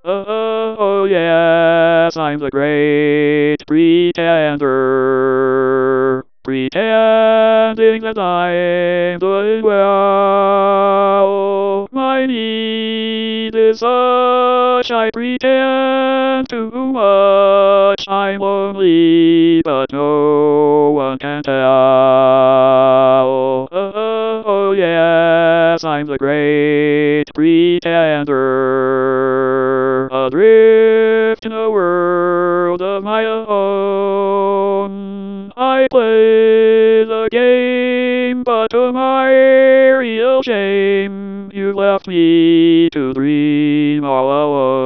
Oh yes, I'm the great pretender. Pretending that I'm doing well. My need is such, I pretend too much. I'm lonely, but no one can tell. Oh yes, I'm the great pretender. Adrift in a world of my own. I play the game, but to my real shame, you left me to dream all alone.